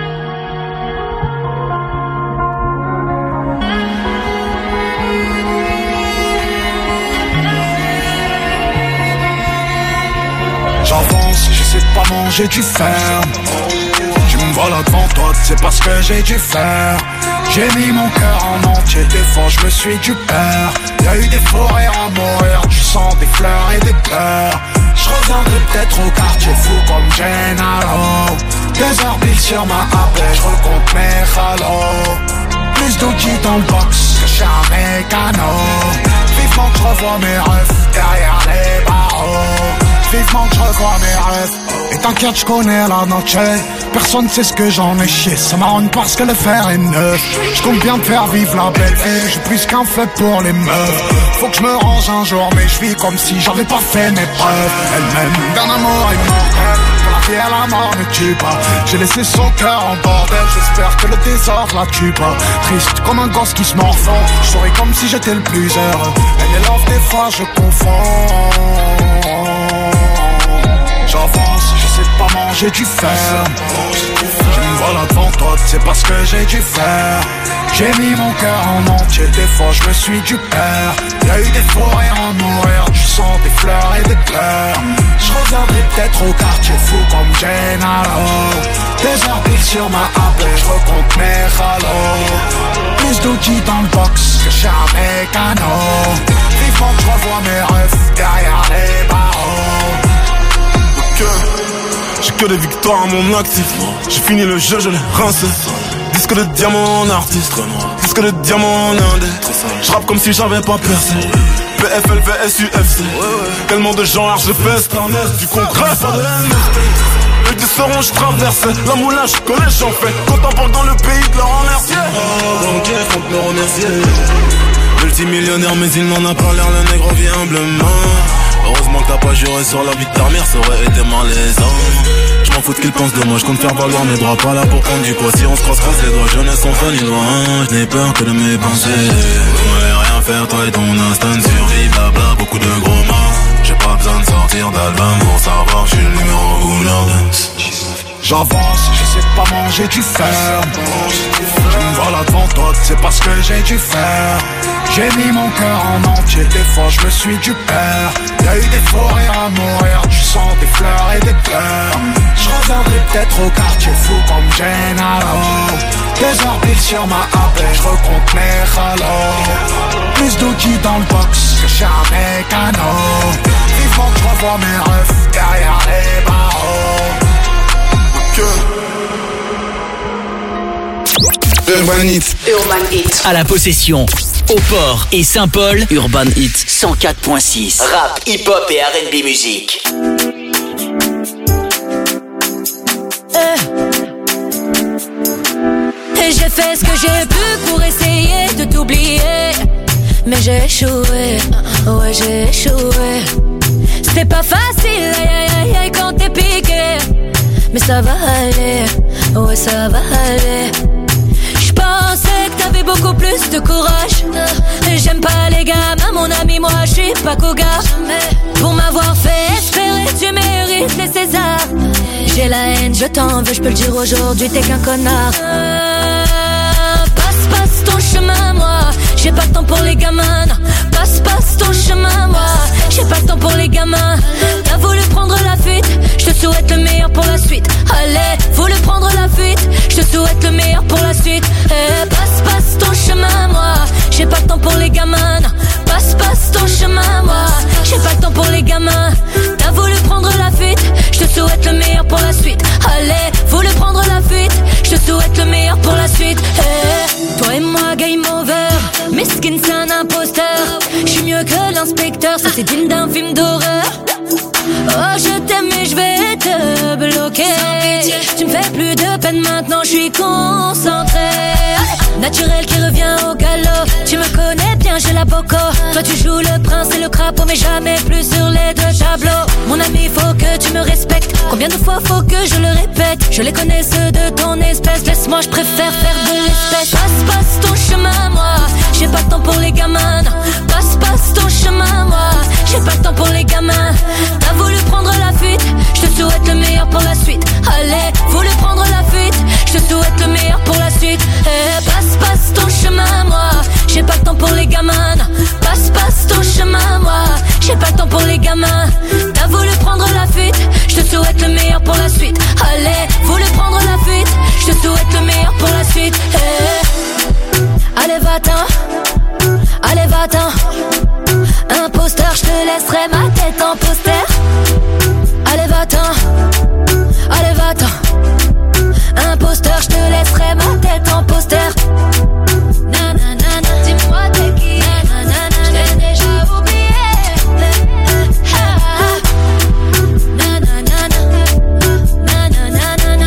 J'avance, j'essaie de pas manger du fer. Tu me vois là devant toi, c'est parce que j'ai dû faire. J'ai mis mon cœur en entier, des fois je me suis du père. Y'a eu des forêts à mourir, du sang, des fleurs et des pleurs. Je reviendrai peut-être au quartier fou comme Gennaro. Deux heures pile sur ma happe, je recompte mes halos. Plus d'outils dans le box que chez un mécano. Vivement que je revois mes refs derrière les barreaux. Vivement que je revois mes rêves. Et t'inquiète, je connais la noche. Personne sait ce que j'en ai chié. Ça m'arrange parce que le fer est neuf. Je compte bien te faire vivre la belle vie. J'ai plus qu'un fait pour les meufs. Faut que je me range un jour, mais je vis comme si j'avais pas fait mes preuves. Elle m'aime d'un amour immortel. Pour la vie et la mort ne tue pas. J'ai laissé son cœur en bordel. J'espère que le désordre la tue pas. Triste comme un gosse qui se morfond. Je souris comme si j'étais le plus heureux. Elle est love, des fois je confonds. J'avance, j'essaie de pas manger du fer. Tu me vois là devant toi, c'est parce que j'ai dû faire. J'ai mis mon cœur en entier, des fois je me suis du père. Y'a eu des forêts à mourir, du sang, des fleurs et des pleurs. Je reviendrai peut-être au quartier fou comme Gennaro. Deux heures pile sur ma happe et je recompte mes halos. Plus d'outils dans le box que chez un mécano. Vivement que je revois mes refs derrière les barreaux.
J'ai que des victoires à mon actif. J'ai fini le jeu, je l'ai rincé. Disque de diamant en artiste, disque de diamant en indé. J'rappe comme si j'avais pas percé. P F L V S U F C. Tellement de gens large de fesses. Du concret, pas de la le dix orange traversé. La moulin, je connais, j'en fais. Contemporain dans le pays de leur remercier. Oh, banquier, faut me remercier. Multimillionnaire, mais il n'en a pas l'air, le nègre vient humblement. Heureusement que t'as pas juré sur la vie de ta mère, ça aurait été malaisant. Je m'en fous de qu'ils pensent de moi, je compte faire valoir mes droits, pas là pour prendre du poids. Si on se croise, croise les doigts, jeunesse sans fin ni loin. Je n'ai peur que de mes pensées. Vous m'allez rien faire, toi et ton instinct de survie, blabla, beaucoup de gros mots. J'ai pas besoin de sortir d'album pour savoir, je suis le numéro uno.
J'avance, j'essaie de pas manger du fer. Tu me vois là devant toi, c'est parce que j'ai dû faire. J'ai mis mon cœur en entier, des fois je me suis du père. Y'a eu des forêts à mourir, du sang, des fleurs et des pleurs. Je reviendrai peut-être au quartier fou comme Gennaro. Deux heures pile sur ma happe et je recompte mes halos. Plus d'outils dans le box que chez un mécano. Vivement que je revois mes refs derrière les barreaux.
Urban Hit.
Urban Hit. À la Possession, au Port et Saint-Paul, Urban Hit cent quatre point six. Rap, hip-hop et R and B musique.
Et j'ai fait ce que j'ai pu pour essayer de t'oublier. Mais j'ai échoué, ouais j'ai échoué. C'était pas facile, aïe aïe aïe aïe quand t'es piqué. Mais ça va aller, ouais ça va aller. J'pensais que t'avais beaucoup plus de courage. J'aime pas les gamins, mon ami, moi j'suis pas cougar. Pour m'avoir fait espérer, tu mérites les Césars. J'ai la haine, je t'en veux, j'peux le dire aujourd'hui, t'es qu'un connard. euh, Passe, passe ton chemin, moi j'ai pas le temps pour les gamins. Passe, passe ton chemin, moi j'ai pas le temps pour les gamins. T'as voulu prendre la fuite, je te souhaite le meilleur pour la suite. Allez, voulu prendre la fuite, je te souhaite le meilleur pour la suite. Eh, passe, passe ton chemin, moi j'ai pas le temps pour les gamins. Passe, passe ton chemin, moi j'ai pas le temps pour les gamins. T'as voulu prendre la fuite, je te souhaite le meilleur pour la suite. Allez, voulu prendre la fuite, je te souhaite le meilleur pour la suite. Eh, toi et moi, game over. Mesquine, c'est un imposteur. J'suis mieux que l'inspecteur, ça c'est digne d'un film d'horreur. Oh, je t'aime mais je vais te bloquer. Tu me fais plus de peine maintenant, je suis concentré. Naturel qui revient au galop. Tu me connais bien, j'ai la boco. Toi tu joues le prince et le crapaud, mais jamais plus sur les deux tableaux. Mon ami, faut que tu me respectes. Combien de fois faut que je le répète? Je les connais ceux de ton espèce. Laisse-moi, je préfère faire de l'espèce. Passe, passe ton chemin, moi j'ai pas le temps pour les gamins. Passe, passe ton chemin, moi j'ai pas le temps pour les gamins. T'as voulu prendre prendre la fuite, je te souhaite le meilleur pour la suite. Allez, voulu prendre la fuite, je te souhaite le meilleur pour la suite. Eh, passe, passe ton chemin, moi, j'ai pas le temps pour les gamins. Passe, passe ton chemin, moi, j'ai pas le temps pour les gamins. T'as voulu prendre la fuite, je te souhaite le meilleur pour la suite. Allez, voulu prendre la fuite, je te souhaite le meilleur pour la suite. Eh, allez, va-t'en, allez, va-t'en. Un poster, je te laisserai ma tête en poster. Allez, va-t'en, allez, va-t'en. Un poster, je te laisserai ma tête en poster. Nanana, dis-moi t'es qui. Nanana, je t'ai déjà oublié. Nanana, nanana.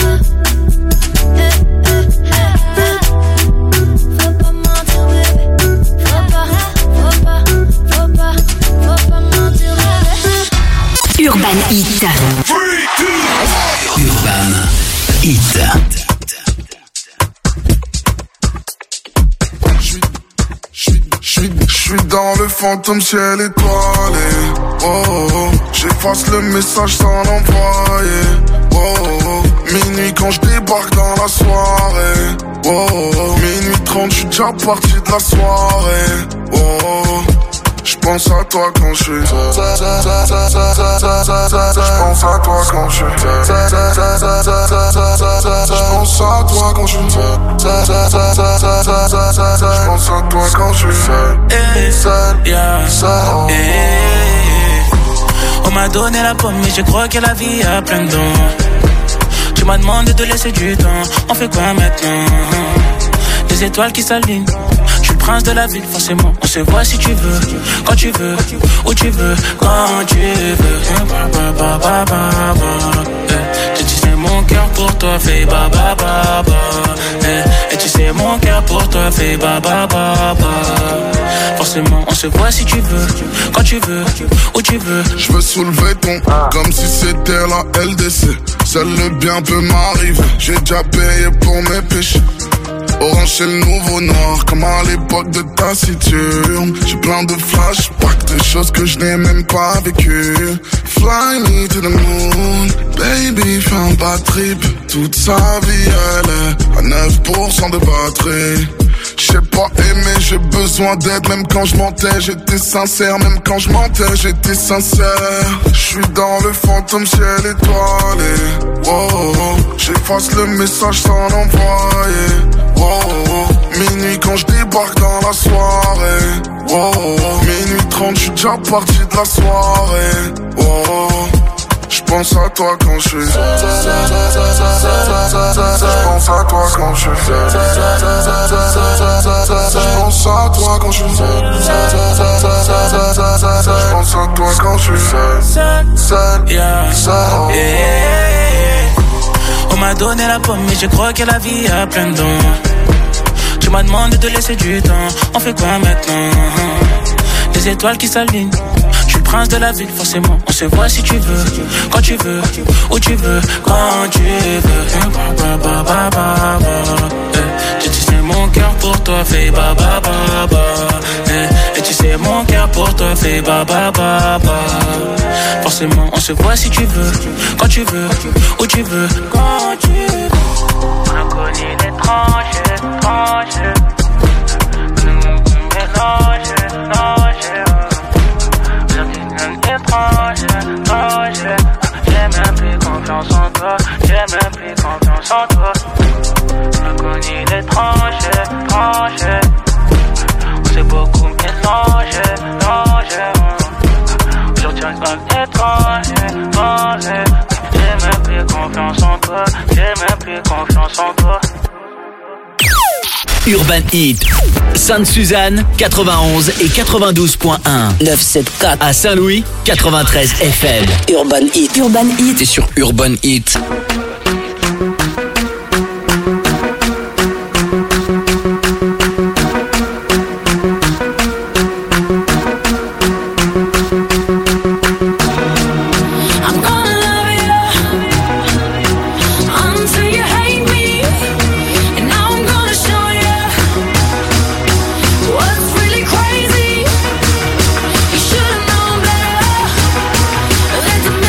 Faut pas mentir, bébé. Faut pas, faut pas, faut pas, faut pas mentir, bébé.
Urban Hit.
Urban Hit.
J'suis dans le fantôme ciel étoilé. Oh, oh, oh. J'efface le message sans l'envoyer. Oh, oh, oh. Minuit quand j'débarque dans la soirée. Oh, oh, oh. Minuit trente, j'suis déjà parti de la soirée. Oh, oh, oh. J'pense à toi quand j'suis. J'pense à toi quand j'suis. J'pense à toi quand j'suis. J'pense à toi quand j'suis seul. Seul, yeah, seul.
On m'a donné la pomme mais je crois que la vie a plein de dons. Tu m'as demandé de laisser du temps. On fait quoi maintenant? Des étoiles qui s'alignent. Je suis le prince de la ville, forcément. On se voit si tu veux, quand tu veux, où tu veux, quand tu veux. Et tu sais mon cœur pour toi fait ba ba ba ba. Et tu sais mon cœur pour toi fait ba ba ba ba. Forcément, on se voit si tu veux, quand tu veux, où tu veux.
Je veux soulever ton comme si c'était la L D C. Seul le bien peut m'arriver. J'ai déjà payé pour mes péchés. Orange c'est le nouveau noir, comme à l'époque de Taciturne. J'ai plein de flashbacks, de choses que je n'ai même pas vécues. Fly me to the moon, baby fais un bad trip. Toute sa vie elle est à neuf pour cent de batterie. J'sais pas aimer, j'ai besoin d'aide. Même quand je mentais, j'étais sincère. Même quand je mentais, j'étais sincère. J'suis dans le fantôme ciel étoilé. Oh, oh, oh. J'efface le message sans l'envoyer. Oh, oh, oh. Minuit quand je débarque dans la soirée. Oh, oh, oh. Minuit trente, j'suis déjà parti de la soirée. Oh, oh, oh. J'pense à toi quand j'suis. J'pense à toi quand j'suis. J'pense à toi quand j'suis. J'pense à toi quand j'suis seul. Seul, yeah, seul.
On m'a donné la pomme mais je crois que la vie a plein de dons. Tu m'as demandé de laisser du temps. On fait quoi maintenant? Des étoiles qui s'alignent. Je suis le prince de la ville, forcément. On se voit si tu veux, quand tu veux, où tu veux, quand tu veux. Et tu sais mon cœur pour toi fait ba ba ba ba. Et tu sais mon cœur pour toi fait ba ba ba ba. Forcément, on se voit si tu veux, quand tu veux, où tu veux, quand tu veux. On a connu les tranches, tranches. Mélange, mélange. Étrange, étrange. J'ai même plus confiance en toi. J'ai même plus confiance en toi. On a connu les tranches, tranches. On s'est beaucoup mélangé, mélangé. Aujourd'hui on est comme étrange, étrange. J'ai même plus confiance en toi. J'ai même plus confiance en toi.
Urban Hit, Sainte-Suzanne, quatre-vingt-onze et quatre-vingt-douze point un.
neuf cent soixante-quatre.
À Saint-Louis, quatre-vingt-treize F M.
Urban Hit.
Urban Hit.
T'es sur Urban Hit.
Let the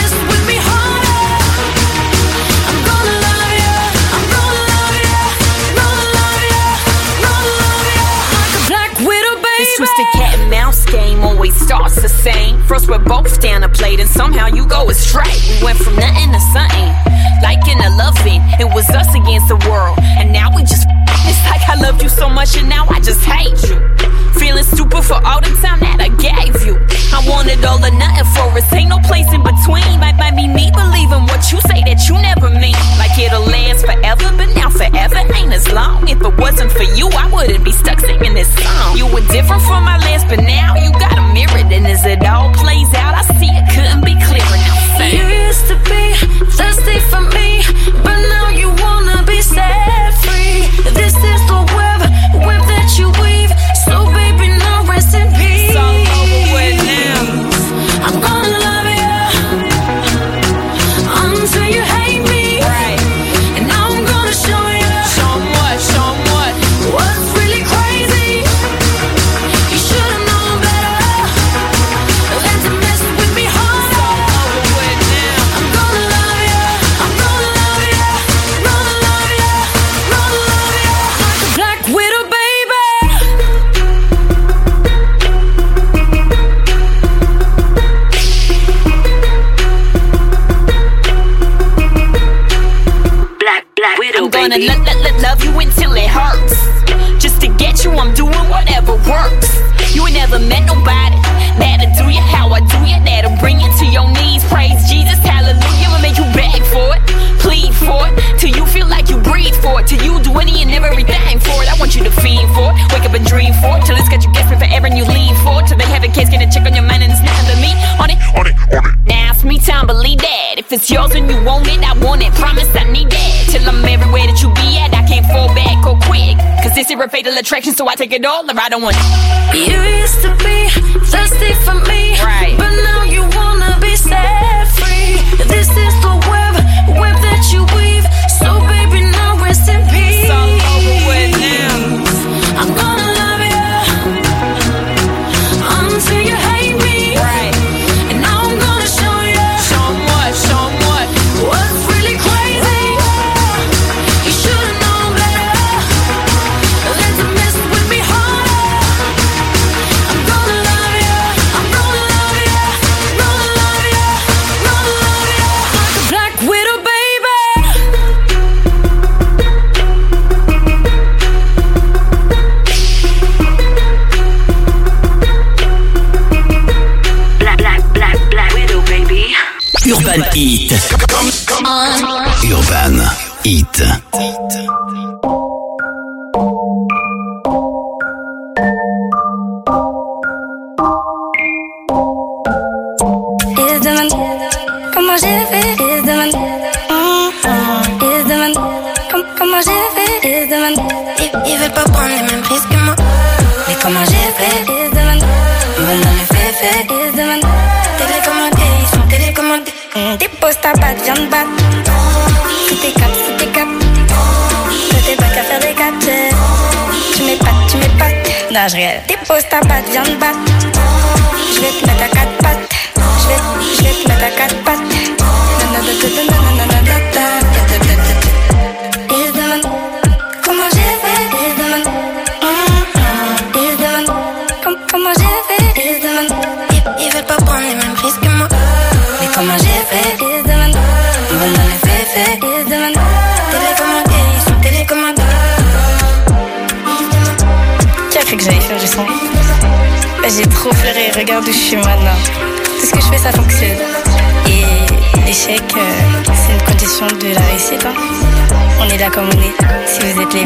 same. First we're both down a plate and somehow you go astray. We went from nothing to something, like in a loving. It was us against the world, and now we just it's like I loved you so much and now I just hate you. Feeling stupid for all the time that I gave you. I wanted all or nothing for us, ain't no place in between. Might, might be me believing what you say that you never mean. Like it'll last forever, but now forever ain't as long. If it wasn't for you, I wouldn't be stuck singing this song. You were different from my last, but now you got a mirror. And as it all plays out, I see it couldn't be clearer. Now say
you used to be thirsty for me, but now you wanna be set free. This is the web, web that you weave. So baby, now rest in peace.
It's all over with now.
I'm gonna love you until you hate me.
Right.
And now I'm gonna show you.
Show 'em what, show 'em what.
What's really crazy? You should've known better than to mess with me harder.
It's all over with now.
I'm gonna love you, I'm gonna love you, gonna love you, gonna love you like a black widow, baby.
I'm gonna lo- lo- lo- love you until it hurts. Just to get you, I'm doing whatever works. You ain't never met nobody that'll do you how I do you, that'll bring you to your knees. Praise Jesus, hallelujah, will make you beg for it, plead for it, till you feel like you breathe for it, till you do any and everything for it. I want you to feed for it, wake up and dream for it, till it's got you guessing forever and you lean for it, till they have a case, get a check on your mind and it's nothing but me on it, on it, on it. Now it's me time, believe that. If it's yours and you want it, I want it, promise I need that. Till I'm everywhere that you be at, I can't fall back or quick, cause this is a fatal attraction, so I take it all or I don't want it.
You used to be thirsty for me,
right,
but now you wanna be set free. This is the web, web that you weave. So baby, now rest in peace.
It's all over with now.
I'm gonna love you until you hate me,
right.
And now I'm gonna show you.
Show 'em what, show 'em what.
What's really crazy? You should've known better than to mess with me harder. I'm gonna love you, I'm gonna love you, gonna love you, gonna love you like a black widow, baby.
Black, black, black, black widow, baby.
Urban Heat. Urban Heat.
Ils se demandent comment j'ai fait. Ils se demandent, hum, hum. Ils se demandent com- comment j'ai fait. Ils se demandent, ils, ils veulent pas prendre les mêmes risques que moi. Mais comment j'ai fait. Ils se demandent, me donne les faits, faits. Ils se demandent, télécommandés, ils sont télécommandés. Hum, Des postes à battre, viens de battre. Sous tes capes, sous tes capes. Toi t'es pas qu'à faire des captures. Tu m'épates, tu m'épates. Non, je rigole. Des postes à battre, viens de battre. Je vais te mettre à quatre pattes. Je vais, je vais te mettre à quatre pattes. Ils se demandent comment j'ai fait. Ils se demandent, hum, hum. Ils se demandent com- comment j'ai fait. Ils se demandent, ils, ils veulent pas prendre les mêmes risques que moi. Mais comment j'ai fait. Ils se demandent, ils veulent dans les faits, faits. Ils se demandent, télécommandés, ils sont télécommandés. Qui a cru que j'allais faire du son? J'ai trop pleuré, regarde où je suis maintenant. Tout ce que je fais, ça fonctionne. Et l'échec, euh, c'est une condition de la réussite. Hein. On est là comme on est. Si vous êtes les